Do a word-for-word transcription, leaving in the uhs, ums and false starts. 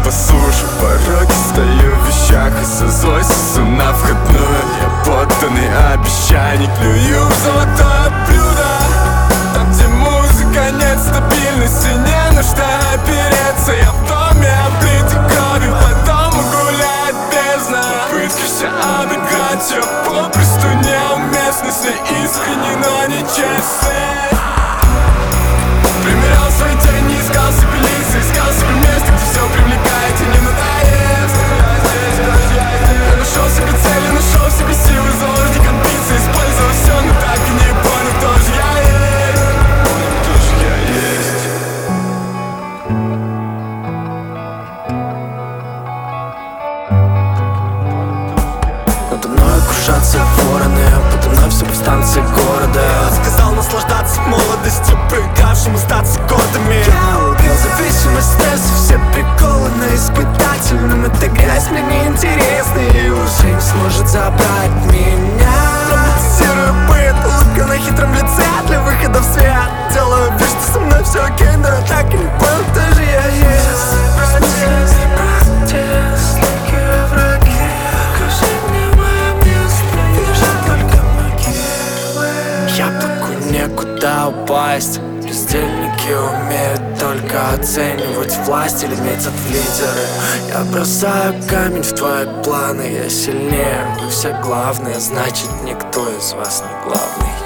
послушай пороки, стою в вещах и со злостью на входную. Я подданный обещаний, клюю в золотое блюдо. Там, где музыка, нет стабильности, не на что опереться. Я в доме облитый кровью, по дому гуляет бездна. Попытки все обыграть, все попросту неуместны. Все искренне, но не честны. Примерял свои тени, искал себе лица, искал себе место, где все привлекает и не надоест. Я нашел себе цели, нашел себе силы, заложник амбиций, использовал все, но так и не понял, кто же я есть. Кто же я есть. Надо мной кружатся вороны, подо мной все повстанцы города. Я сказал наслаждаться молодостью, проигравшим остаться гордыми. Я убил зависимость, стресс, все приколы на испытательном. Эта грязь мне неинтересна и уже не сможет забрать меня. Драматизирую быт, улыбка на хитром лице для выхода в свет. Делаю вид, что со мной все окей, но я так и не понял, кто же я есть. Протест, протест, такие враги. Скажи мне мое место, лежат только могилы. Яблоку некуда упасть. Бездельники умеют только оценивать власть или метят в лидеры. Я бросаю камень в твои планы. Я сильнее, вы все главные, значит никто из вас не главный.